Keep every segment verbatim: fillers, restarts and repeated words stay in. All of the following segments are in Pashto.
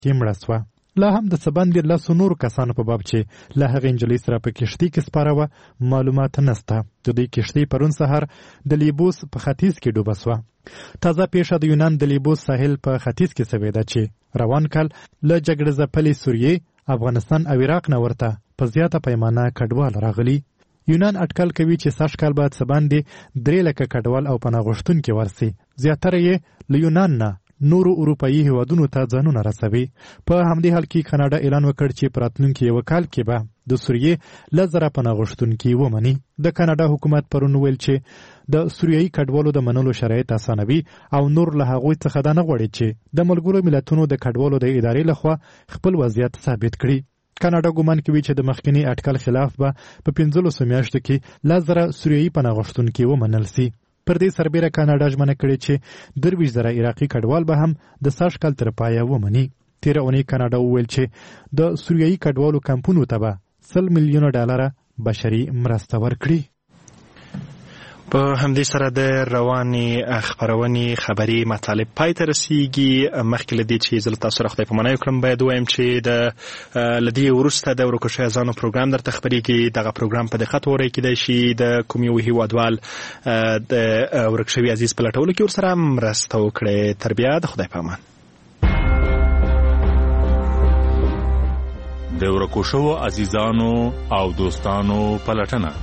کې مړه سوه. لا هم د څه باندې لسو نورو کسانو په باب چې له هغې نجلۍ سره په کښتۍ کې سپاره وه معلومات نسته. د دوی کښتۍ پرون سهار د لیبوس په ختیځ کې ډوبه سوه. تازه پیښه د یونان د لیبوس ساحل په ختیځ کې سوې ده چې روان کال له جګړه ځپلې سوریې، افغانستان او عراق نه ورته په زیاته پیمانه کډوال راغلي. یونان اټکل کوي چې سږ کال به څه باندې درې لکه کډوال او پناه غوښتونکي ورسي. زیاتره یې له یونان نه نورو اروپایي هیوادونو ته ځانونه رسوي. په همدې حال کې کاناډا اعلان وکړ چې په راتلونکي یوه کال کې به د سوریې لس زره پناه غوښتونکي ومني. د کاناډا حکومت پرون ویل چې د سوریایي کډوالو د منلو شرایط اسانوي او نور له هغوی څخه دا نه غواړي چې د ملګرو ملتونو د کډوالو د ادارې لخوا خپل وضعیت ثابت کړي. کاناډا ګومان کوي چې د مخکني اټکل خلاف به په پنځلسو میاشتو کې لس زره سوریایي پناه غوښتونکي ومنل سي. پر دې سربیره کاناډا ژمنه کړې چې درویشت زره عراقي کډوال به هم د سږ کال تر پایه ومني. تېره اونۍ کاناډا وویل چې د سوریایي کډوالو کمپونو ته به سل میلیونه ډالره بشري مرسته ورکړي. په همدې سره د روانې خپرونې خبري مطالب پای ته رسیږي. مخکې له دې چې زه له تاسو سره خدای پاماني وکړم باید ووایم چې د له دې وروسته د ورکو شویو ځانو پروګرام درته خپرېږي. دغه پروګرام په دقت واورئ، کیدای شي د کوم یو هیوادوال د ورک شوي عزیز په لټولو کې ورسره مرسته وکړئ. تر بیا د خدای پامان. د ورکو شویو عزیزانو او دوستانو پلټنه.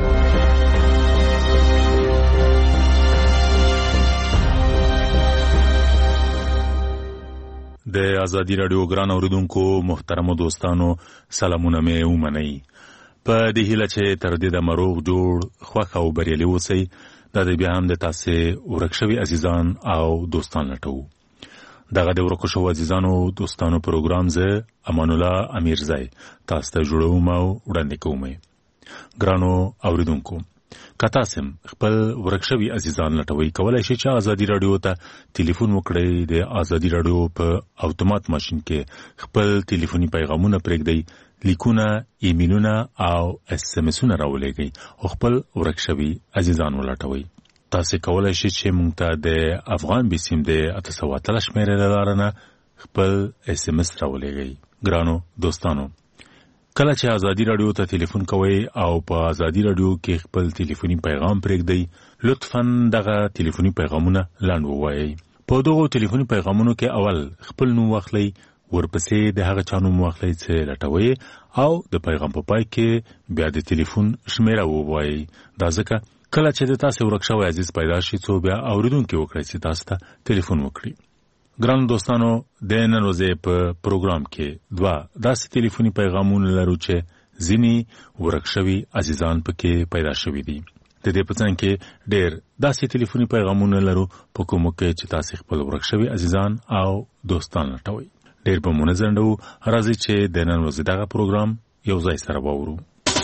د ازادي راډیو ګران اوریدونکو محترمو دوستانو سلامونه مې ومنئ. په دې هیله چې تر دې د مروغ جوړ خوښ او بریالي اوسئ. دا د بیا هم د تاسې ورک شوي عزیزان او دوستان لټوو. دغه د ورکو شوو عزیزانو دوستانو پروګرام زه امان الله امیرزی تاسو ته جوړوم او وړاندې کوم. ګرانو اوریدونکو، که تاسو خپل ورک شوي عزیزان لټوئ، کولی شئ چې ازادي راډیو ته ټلیفون وکړئ. د ازادي راډیو په اتومات ماشین کې خپل ټلیفوني پیغامونه پرېږدئ، لیکونه، ایمیلونه او اس ام اسونه راولېږئ او خپل ورک شوي عزیزان ولټوئ. تاسو کولی شئ چې موږ ته د افغان بیسیم د اته سوه اتلس شمېرې له لارې نه خپل اس ام اس راولېږئ. ګرانو دوستانو، کله چې ازادي راډیو ته ټلیفون کوئ او په ازادي راډیو کې خپل ټلیفوني پیغام پرېږدئ، لطفاً دغه ټلیفوني پیغامونه لنډ ووایئ. په دغو ټلیفوني پیغامونو کې اول خپل نوم واخلئ، ورپسې د هغه چا نوم واخلئ چې لټوئ او د پیغام په پای کې بیا د ټلیفون شمېره ووایئ. دا ځکه کله چې د تاسې ورک شوی عزیز پیدا شي څو بیا اورېدونکي وکړئ چې تاسو ته ټلیفون وکړي. ګرانو دوستانو، د نن ورځې په پروګرام کې دوه داسې ټلیفوني پیغامونه لرو چې ځینې ورک شوي عزیزان پکې پیدا شوي دي. د دې په څنګ کې ډېر داسې ټلیفوني پیغامونه لرو په کومو کې چې تاسې خپل ورک شوي عزیزان او دوستان لټوئ. ډېر به مو نه ځنډوو، راځئ چې د نن ورځې دغه پروګرام یو ځای سره واورو.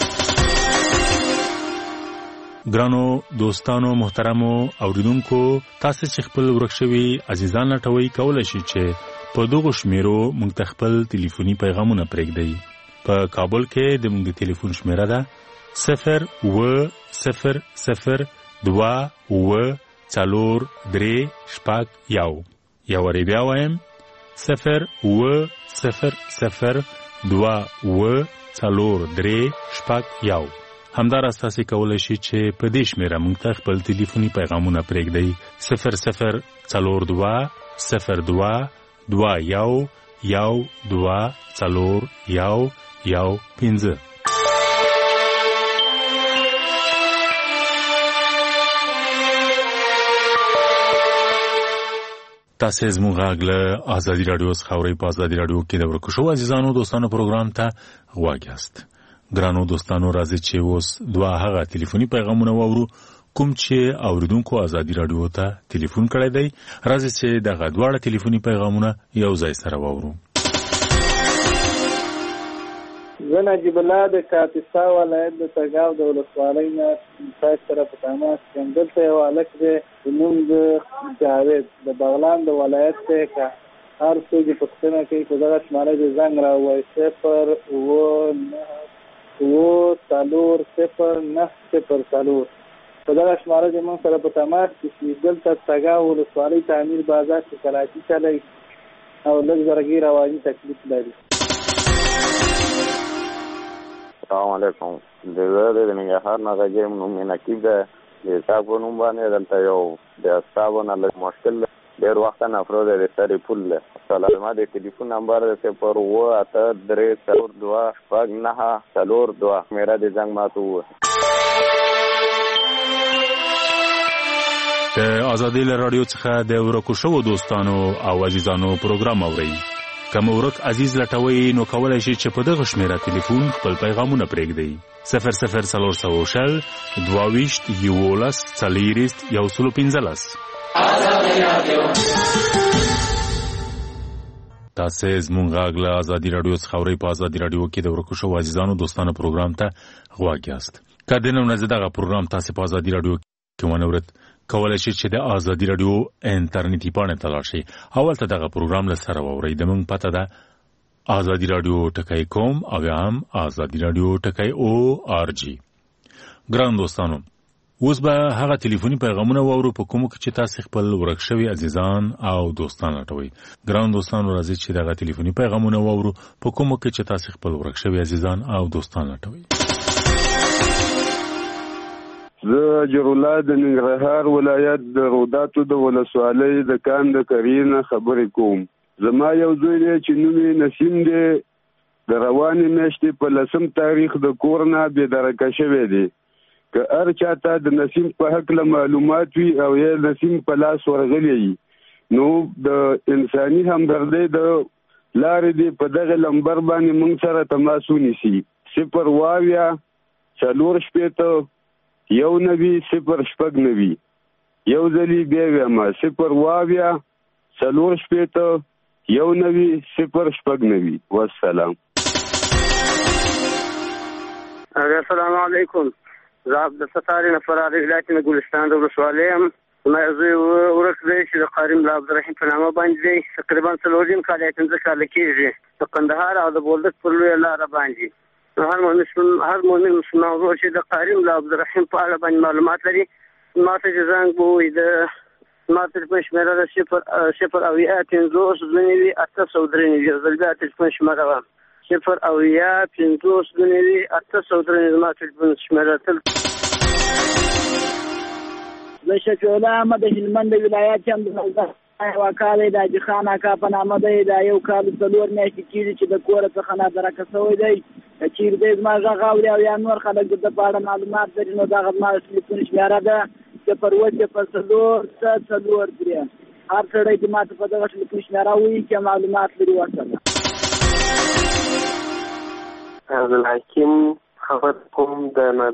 ګرانو دوستانو محترمو اوریدونکو، تاسو چې خپل ورک شوي عزیزان لټوئ، کولی شئ چې په دغو شمیرو موږ ته خپل ټلیفوني پیغامونه پرېږدئ. په کابل کې د موږ د ټلیفون شمیره ده صفر اوه صفر صفر دوه اوه څلور درې شپږ یو. یو وارې بیا وایم، صفر اوه صفر صفر دوه اوه څلور درې شپږ یو. همداراز تاسې کولی شئ چې په دې شمېره موږ ته خپل ټلیفوني پیغامونه پرېږدئ. صفر صفر څلور دوه صفر دوه دوه یو یو دوه څلور یو یو پنځه. تاسې زموږ غږ له ازادي راډیو څخه اورئ. په ازادي راډیو کې د ورکو شوو عزیزانو دوستانو پروګرام ته غوږ یاست. ګرانو دوستانو، راځئ چې اوس دوه هغه ټلیفوني پیغامونه واورو کوم چې اوریدونکو ازادي راډیو ته ټلیفون کړی دی. راځئ چې دغه دواړه ټلیفوني پیغامونه یو ځای سره واورو. زه نجیب الله د کاپیسا ولایت د تګاو د ولسوالۍ نه تاسو سره په تماس یم. دلته یو هلک دی نوم د جاوید د بغلان د ولایت دی. که هر څوک یې پوښتنه کوي په دغه شماره د زنګ راووایي صفر اوه نهه اوه څلور صفر نهه صفر څلور. په دغه شماره د موږ سره په تماس کې شي. دلته تګاو ولسوالۍ تعمیر بازار کې کراچي چلی او لږ زرګي رواني تکلیف لري. السلام علیکم. د زه د ننګرهار نه غږیم، نوم مې نقیب دی. د حساب په نوم باندې دلته یو د حسابو نه لږ مشکل دی. ډېر وخت نه افرود د سرې پول دی. زما د ټلیفون نمبر دی صفر اووه اته درې څلور دوه شپږ نهه څلور دوه. میرا د زنګ ماته ووهه. د ازادي رادیو څخه د ورکو شوو دوستانو او عزیزانو پروګرام اورئ. که مو ورک عزیز لټوئ نو کولی شئ چې په دغه شمیره تلیفون خپل پیغامونه پرېږدئ. صفر صفر څلور سوه شل دوه ویشت یولس څلېرویشت یو سلو پنځلس. تاسې زموږ غږ له ازادي راډیو څخه اورئ. په ازادي راډیو کې د ورکو شوو عزیزانو دوستانو پروګرام ته غوږ یاست. که د نن ورځې دغه پروګرام تاسې په ازادي راډیو کې ونه اورئ، کولی شئ چې د ازادي راډیو انټرنیټي پاڼې ته لاړ شئ او هلته دغه پروګرام له سره واورئ. د موږ پته ده ازادي راډیو ټکی کوم او یا هم ازادي راډیو ټکی او آر جي. ګران دوستانو، اوس به هغه ټلیفوني پیغامونه واورو په کومو کې چې تاسې خپل ورک شوي عزیزان او دوستان لټوئ. ګران دوستانو، راځئ چې دغه ټلیفوني پیغامونه واورو په کومو کې چې تاسې خپل ورک شوي عزیزان او دوستان لټوئ. زه جرالله د ننګرهار ولایت د روداتو د ولسوالۍ د کان د کرینه خبرې کوم. زما یو زوی دی چې نوم یې نسیم دی. د روانې میاشتې په لسم تاریخ د کور نه بېدرکه شوی دی. که هر چاته د نسیم په هکله معلومات وي او یا نسیم په لاس ورغلی وي نو د انساني همدردۍ د لارې دی په دغه لمبر باندې موږ سره تماس ونیسي. صفر واویا څلور شپېته یو نوي صفر شپږ نوي. یو ځلې بیا وایم صفر واویا څلور شپېته یو نوي صفر شپږ نوي. والسلام. السلام علیکم. زه عبدالستار نه فرار ولایت نه ګلستان د ولسوالۍ یم. زما یو زوی ورک دی چې د قاري ملا عبدالرحیم په نامه باندې دی. تقریبا څلور نیم کاله یا پنځه کاله کېږي د کندهار او د بولدک پر لویه لاره باندې. هر هر مؤمن مسلمان ورور چې د قاري ملا عبدالرحیم په اړه باندې معلومات لري ما ته چې زنګ ووایي. د ما تلیفون شمېره ده صفر صفر اویا پنځوس دوه نوي اته سوه درې نوي. یو ځل بیا تلیفون شمېره وه صفر اویا پنځوس دوه نوي اته سوه درې نوي. زما تلیفون شمېره تل. زه شفیع الله احمد د هلمند ولایت یم. د یو اکا دی د حاجي خان اکا په نامه دی. دا یو کال څلور میاشتې کېږي چې د کوره څخه نادرکه شوی دی. که چېرې دی زما غږ اوري او یا نور خلک د ده په اړه معلومات لري نو دغه زما د تلیفون شمېره ده صفر اووه صفر څلور څه څلور درې. هر سړی چې ما ته په دغه تلیفون شمېره ووایي چې معلومات لري ورته ده. عبدالحکیم خبر کوم د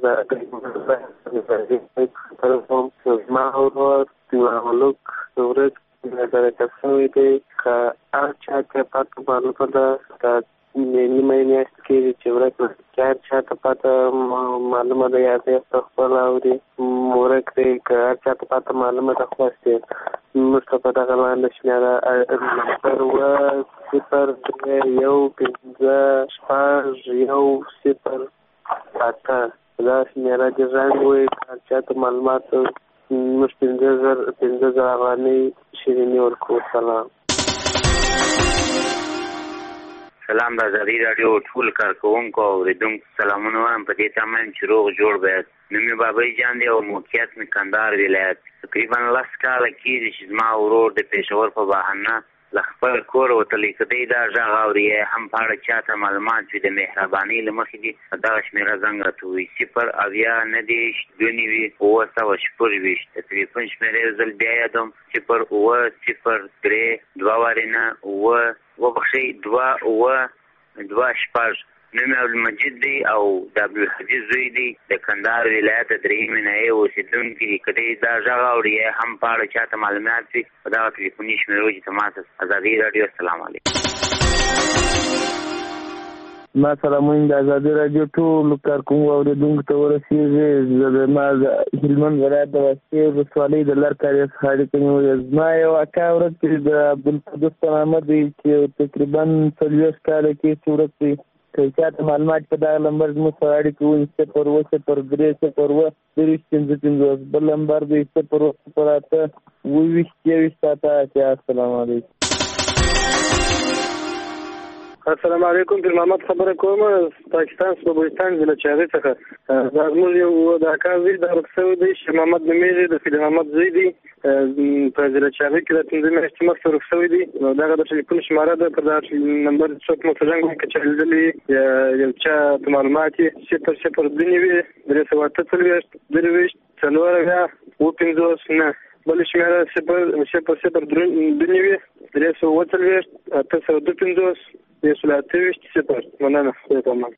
خبر کوم زما ورور ملک ورک نادرکه شوی دی. که هر چا ته پته معلومه ده نیمه میاشت کېږي چې ورک دی. که هر چا ته پته معلومه ده یا دی خپله اوري ورک دی. که هر چا ته پته معلومه ده خلاص دی موږ ته په دغه لاندې شمېره نمبر اووه صفر درې یو پنځه شپږ یو صفر اته دا شمېره دې زنګ ووایي. که هر چا ته معلومات موږ پنځه زر پنځه زره افغانۍ شیریني ورکوو. سلام. سلام د ازادي راډیو ټول کارکوونکو او اورېدونکو سلامونه وایم. په دې تمه یم چې روغ جوړ به یاست. نوم مې بابی جان دی او موقعیت مې کندهار ولایت. تقریبا لس کاله کېږي چې زما ورور د پېښور په بهانه له خپل کور وتلی. که دی دا غږ اوري هم په اړه چا ته معلومات وي د مهربانۍ له مخې دي دغه شمېره زنګ راته ووایي صفر اویا نهه دېرش دوه نوي اووه سوه شپږویشت. د تلیفون شمېره یو ځل بیا یادوم صفر اووه صفر درې دوه وارې نه اووه وبخښئ دوه اووه دوه شپږ. نوم یې عبدالمجید دی او د عبدالحفیظ زوی دی. د کندهار ولایت د درېیمې ناحیې اوسېدونکي دي. که دی دا غږ اوري هم په اړه چا ته معلومات وي په دغه تلیفوني شمېرو چې تماس ازادي راډیو. السلام علیکم. ما سلامونه د ازادي راډیو ټولو کارکوونکو او اورېدونکو ته ورسېږي. زه د ما د هلمند ولایت د واسطې ولسوالۍ د لرکارې څخه اړیکه نیولې. زما یو اکا ورک دی د عبدالقدوس په نامه دی چې تقریبا څلوېښت کاله کې چې ورک دی. که چا ته معلومات په دغه نمبر زموږ سره اړیکه ونیسي صفر اووه صفر درې صفر اووه دېرش پنځه پنځوس. بل نمبر دی صفر اووه صفر اته اووه ویشت یوویشت اته اتیا. السلام علیکم. السلام علیکم. پیر محمد خبره کوم پاکستان صوبستان ضلع چاغې څخه. دا زموږ یو د اکا زوی دا ورک شوی دی شیر محمد نومیږي د سید محمد زوی دی په ضلع چاغې کې د پنځه میاشتې مخکې ورک شوی دی. دغه د ټلیفون شماره ده پر دا نمبر څوک مو ته زنګ وکړي چې لیدلي یو چا ته معلومات یې صفر صفر دوه نوي درې سوه اته څلوېښت درویشت څلور اویا اوه پنځوس نه بل شمېره صفر صفر صفر دوه نوي درې سوه اووه څلوېښت اته سوه دوه پنځوس یو سل اته ویشت صفر. مننه. خدای پامان.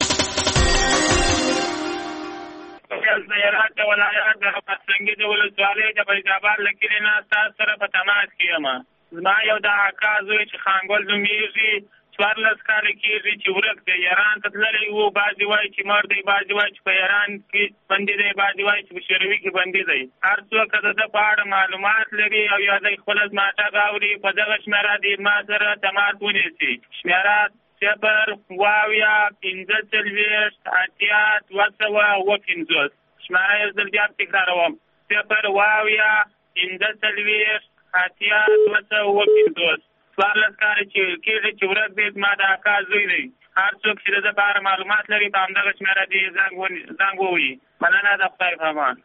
د هرات د ولایت د پسنګي د ولسوالۍ د بریداباد له کلي نه تاسو سره په تماس کې یم. زما یو د اکا زوی چې خانګل نومیږي څوارلس کاله کېږي چې ورک دی. ایران ته تللی و. بعضې وایي چې مړ دی، بعضې وایي چې په ایران کې بندي دی، بعضې وایي چې په شوروي کې بندي دی. هر څوک د ده په اړه معلومات لري او یا دی خپله زما غږ اوري په دغه شمېره دې ما سره تماس ونیسي. شمېره صفر اوه اویا پنځه څلوېښت اتیا دوه سوه اوه پنځوس. شمېره یو ځل بیا تکراروم. صفر اوه اویا پنځه څلوېښت اتیا دوه سوه اوه پنځوس. څوارلس کاله چې کېږي چې ورک دی. زما د اکا زوی دی. هر څوک چې د ده په اړه معلومات لري په همدغه شمېره دې زنګ ووهي. مننه. د خدای په امان.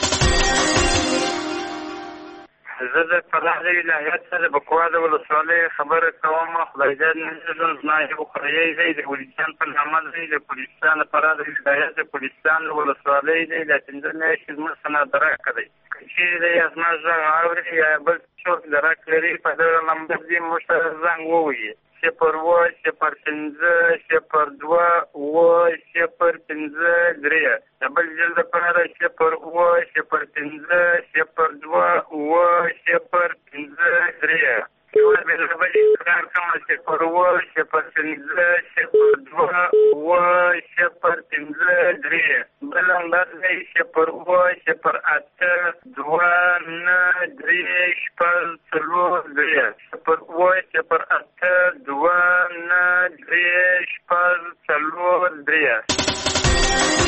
زه د فراه د ولایت څخه د بکوا د ولسوالۍ خبره کوم. خدایجان نجم زما یو خوريی دی د پولیسان په نامه دی. د پولیسان فراه د ولایت د پولیسان د ولسوالۍ دی. د پنځه میاشتې زموږ څخه درک دی. که چېرې یې زما غږ اوري یا بل څوک درک لري په دغه نمبر دې موږ ته زنګ ووهي. صفر اوه صفر پنځه صفر دوه اوه صفر پنځه درې. د بل ځل دپاره صفر اوه صفر پنځه صفر دوه اوه صفر پنځه درې. یوه بې له بلې تکرار کومه صفر اوه صفر پنځه صفر دوه اوه صفر پنځه درې. بل نمبر دی صفر اوه صفر اته دوه نه درې شپږ څلور درې. صفر اوه صفر اته دوه نه درې شپږ څلور درې.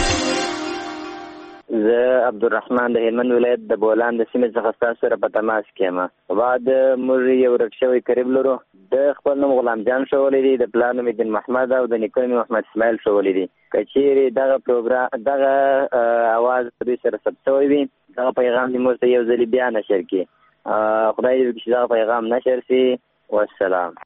زه عبدالرحمن د هلمند ولایت د بولان د سیمې څخه ستاسو سره په تماس کې یم. بعد موږ یو ورک شوی قریب لرو. د خپل نوم غلام جان ښولی دی، د پلار نوم دین محمد او د نیکه نوم محمد اسماعیل ښولی دی. که چیرې دغه پروګرام دغه اواز دوی سره ثبت شوی وي دغه پیغام دې موږ ته یو ځلې بیا نشر کړي. خدای دې وکړي چې دغه پیغام نشر شي. والسلام.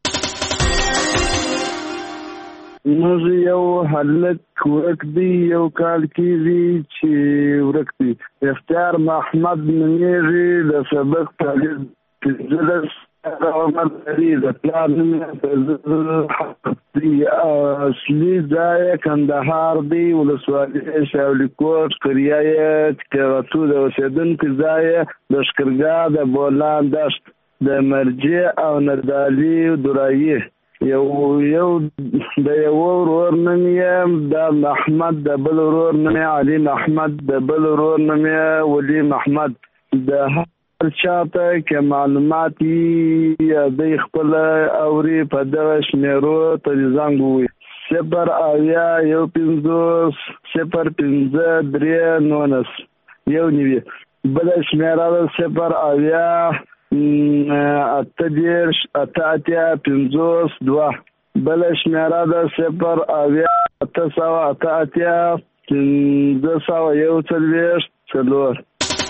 موږ یو هلک ورک دی، یو کال کېږي چې ورک دی. اختیار محمد نومیږي. د سبق تعلیم پنځلس عمر لري. د پلار نوم اصلي ځای کندهار دی، ولسوالۍ شاولیکوټ قریه یې ټکېغتو د اوسېدونکي ځای د ښکرګاه د بولان دشت د مرجع او نردالي درایي. یو یو د یو ورور نوم یې د محمد، د بل ورور نوم یې علي محمد، د بل ورور نوم یې ولي محمد. د هر چاته که معلومات یې دی خپله اوري په دغه شمېرو ته زنګ ووهي. صفر اویا یو پنځوس صفر پنځه درې نولس یو نوي. بله شمېره ده صفر اویا اته دېرش اته اتیا پنځوس دوه. بله شمېره ده صفر اویا اته سوه اته اتیا پنځه سوه یو څلوېښت څلور.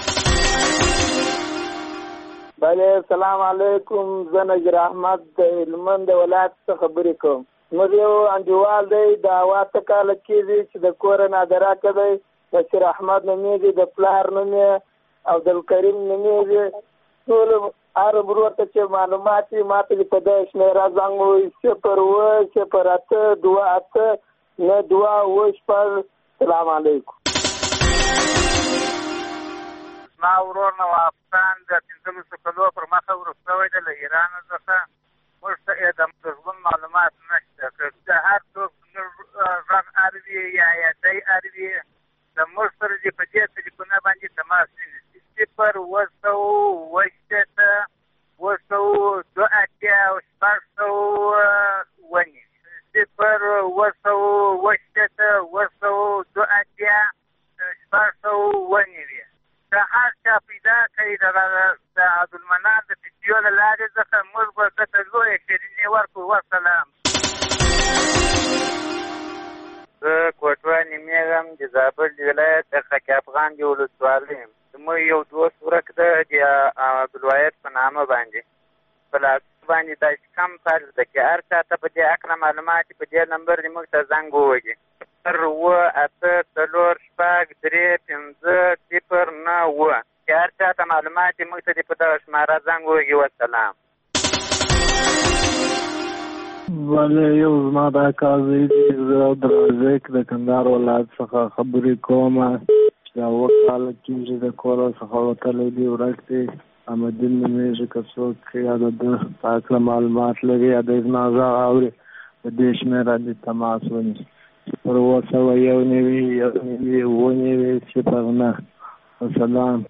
بله السلام علیکم. زه نجر احمد د هلمند د ولایت څخه خبرې کوم. موږ یو انډیوال دی د اوه اته کاله کېږي چې د کوره نادراکه دی. بشیر احمد نومیږي، د پلار نوم یې عبدالکریم نومیږي. ټول هر ورور ته چې معلومات وي ما ته په دغه شمېره زنګ ووهي. صفر اوه صفر اته دوه اته نه دوه اوه شپږ. سلام علیکم. زما ورور نوافخان د پنځلسو کلو پر مخه ورک شوی دی له ایران څخه. موږ ته یې د ژوند معلومات نشته. که د هر څوک غږ اروي یا یادی اروي د موږ سره دې په دې تلیفونه باندې تماس ونیسي. صفر اوه سوه اوه شپېته اوه سوه دوه اتیا شپږ سوه اووه نوي. صفر اوه سوه اوه شپېته اوه سوه دوه اتیا شپږ سوه اووه نوي. که هر چا پیدا کړي د عبدالمنان د پیسیو له لارې څخه موږ به ته لویه شیریني ورکړو. وسلام. وایم د زابل ولایت د خاک افغان د ولسوالۍ زموږ یو دوست ورک ده د عبدالواحد په نامه باندې په لاس باندې داسې کم فرض ده چې هر چا ته په دې هکله معلومات په دې نمبر دې موږ ته زنګ ووهي صفر اووه اته څلور شپږ درې پنځه صفر نه اووه چې هر چا ته معلومات دې موږ ته دې په دغه شماره زنګ ووهي. وسلام. بله یو زما دا کار دی زه عبدالرزاق د کندهار ولایت څخه خبرې کوم چې دا اووه کاله کېږي د کوره څخه وتلی دی ورک دی احمدین نومېږي که څوک یا د ده په هکله معلومات لري یا د زما غږ اوري په دې شمېره دې تماس ونیسي صفر اووه سوه یو نوي یو نوي اووه نوي صفر نه. وسلام.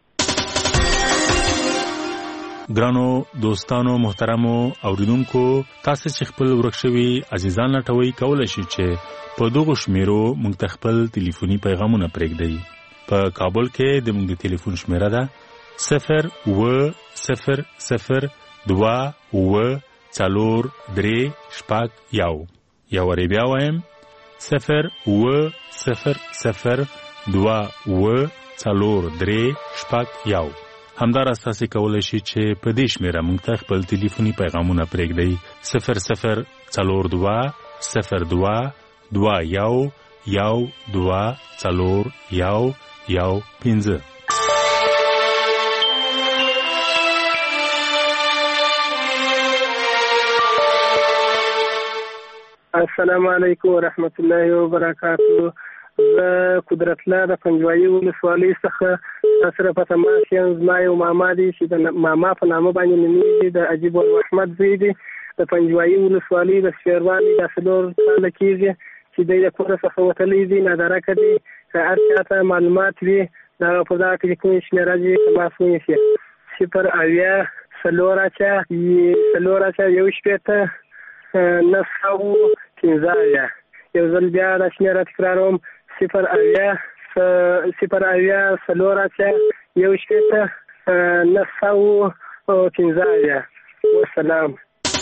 ګرانو دوستانو محترمو اوریدونکو تاسو چې خپل ورک شوي عزیزان لټوي کولای شئ چې په دغو شمیرو موږ ته خپل ټلیفوني پیغامونه پرېږدئ. په کابل کې د موږ د ټلیفون شمیره ده صفر اووه صفر صفر دوه اووه څلور درې شپږ یو. یو وارې بیا وایم صفر اووه صفر صفر دوه اووه څلور درې شپږ یو. همداراز تاسو کولای شئ چې په دې شمیره موږ ته خپل ټلیفوني پیغامونه پرېږدئ صفر صفر څلور دوه صفر دوه دوه یو یو دوه څلور یو یو پنځه. السلام علیکم ورحمت الله وبرکاته. زه قدرت الله د پنجوایي ولسوالۍ څخه سره په تماس یم. زما یو ماما دی چې د ماما په نامه باندې نومېږي د عجیب محمد زوی دی د پنجوایي ولسوالۍ د شیرواني دا څلور کاله کېږي چې دی د کوره څخه وتلی دی نادرکه دی. که هر چا ته معلومات وي د هغه په دغه کې چې کومې شمېره دي تماس ونیسي صفر اویا څلور اچه څلور اچه یو شپېته نه سوه پنځه اویا. یو ځل بیا دا شمېره تکراروم صفر اویا صفر اویا څلور اچه یو شپېته نه سوه پنځه اویا. والسلام.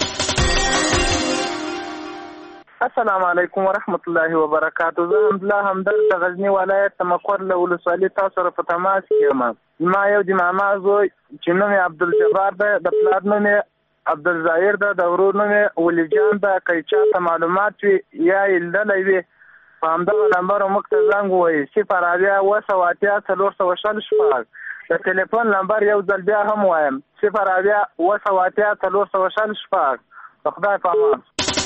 السلام علیکم ورحمت الله وبرکاته. زه حمدالله همدرد د غزني ولایت د مقر له ولسوالۍ تاسو سره په تماس کې یم. زما یو د ماما زوی چې نوم یې عبدالجبار دی د پلار نوم یې عبدالظاهر ده د ورور نوم یې ولی جان ده. که چا ته معلومات وي یا یې لیدلی وي په همدغه نمبر موږ ته زنګ ووایي صفر اویا اوه سوه اتیا څلور سوه شل شپږ. د ټلیفون نمبر یو ځل بیا هم وایم صفر اویا اوه سوه اتیا څلور سوه شل شپږ. د خدای په امان.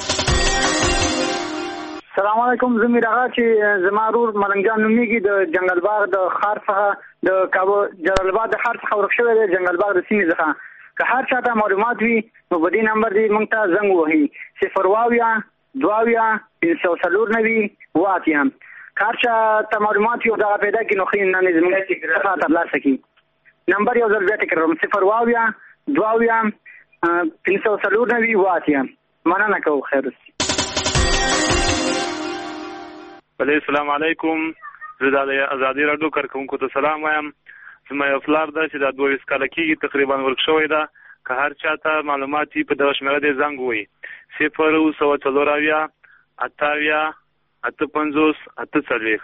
سلام علیکم. زه میر آغا چې زما ورور ملنګ جان نومېږي د جنګل باغ د ښار څخه د کابل جلال آباد د ښار څخه ورک شوی دی جنګل باغ د سیمې څخه. که هر چا ته معلومات وي نو په دې نمبر دې موږ ته زنګ ووهي صفر اویا دوه اویا پنځه سوه څلور نوي اوه اتیا. که هر چا ته معلومات وي او دغه پیدا کړي نو ښه نه زموږ څخه ترلاسه کړي. نمبر یو ځل بیا تکراروم صفر اویا دوه اویا پنځه سوه څلور نوي اوه اتیا. مننه کوو. خیر اوسئ. السلام علیکم. زه د ازادي راډیو کارکوونکو ته سلام وایم. زما یو پلار ده چې دا دوه ویشت کاله کېږي تقریبا ورک شوی ده. که هر چا ته معلومات وي په دغه شمېره دې زنګ ووایي صفر اوه سوه څلور اویا اته اویا اته پنځوس اته څلوېښت.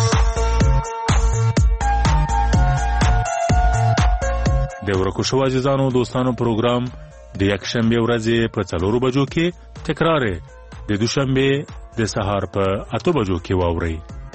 د ورکو شوو عزیزانو دوستانو پروګرام د یکشنبې ورځې په څلورو بجو کې تکرار د دوشنبې د سهار په اته بجو کې واورئ.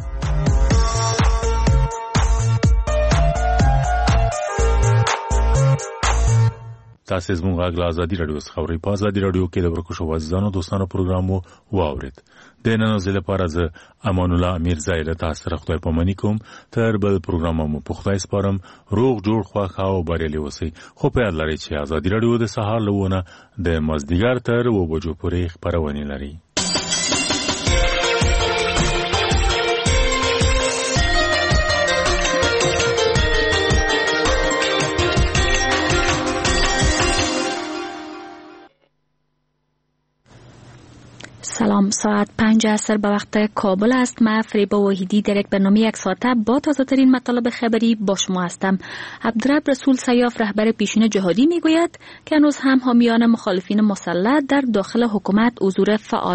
تاسو زموږ غږ له ازادي راډیو څخه اورئ. په ازادي راډیو کې د ورکو شوو عزیزانو دوستانو پروګرام مو واورید. د نن ورځې لپاره زه امان الله میرزا له تاسو سره خدای پاماني کوم. تر بل پروګرام مو په خدای سپارم. روغ جوړ خوښ او بریالي اوسئ. خو په یاد لرئ چې ازادي راډیو د سهار له ونه د مازدیګر تر اوه بجو پورې خپرونې لري. سلام. ساعت پنج عصر به وقت کابل است. من فریبا وحیدی در یک برنامه یک ساعته با تازه ترین مطالب خبری با شما هستم. عبدالرب رسول سیاف رهبر پیشین جهادی میگوید که هنوز هم حامیان مخالفین مسلح در داخل حکومت حضور فعال